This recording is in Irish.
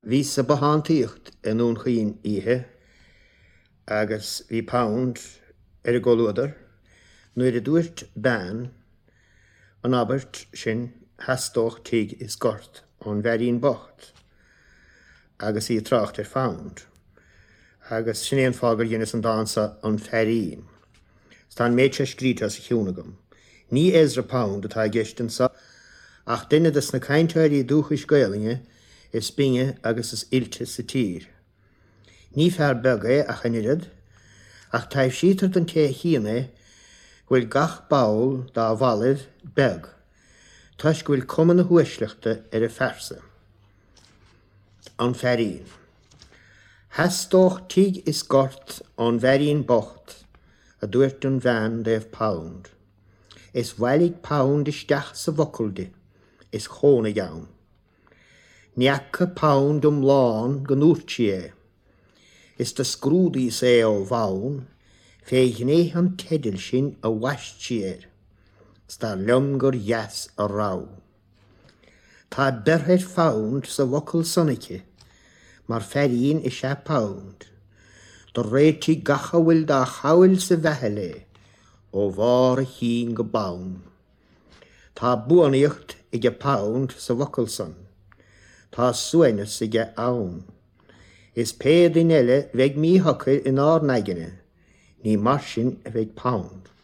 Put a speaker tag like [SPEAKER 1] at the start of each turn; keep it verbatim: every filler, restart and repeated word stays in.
[SPEAKER 1] Bhí sa bahantaíocht in ún chaoin ihe, agus bhí pound ar a ggóladar, nuair a dúirt ban, an abert sin hastóch tig is gort an bherín bocht, agus í tracht ar found, agus sin éon fágur dhéanas an dansa an ferín. Stan méid se scríte sa chiúnagam. Ní Ezra pound atá gistan sa, ach duine dus na cainteirí dúchas gailinge is binge agus is ilte sa tír. Ní fear beg é a chanirad, ach taibh sítar den té híine bhfuil gach baul dá bhalid beg, tuis bhfuil cuman na huisleachta ar a fersa. An ferín. Hastóch tig is gort an bherín bocht, a dúirt an bhean déh pound. Is bhailig pound isteach sa bhocalde, is chóna gaun. Neacha pound um lán ganúrtí é. Is de scrúdaí sé ó bhaun, féithné an tedil sin a waistí éir. Sta lumgur yes a rá. Tá berhead found sa bhocal sonice, mar ferín is se pound. Do réití gacha bhfuil dá chail sa bheithelé, ó bhar a hín go baun. Tá buanaíocht ige pound sa bhocal son. Tá suainas ige aun. Is péad in eile bheith mí hocair in ár naigine, ní mar sin a bheith pound.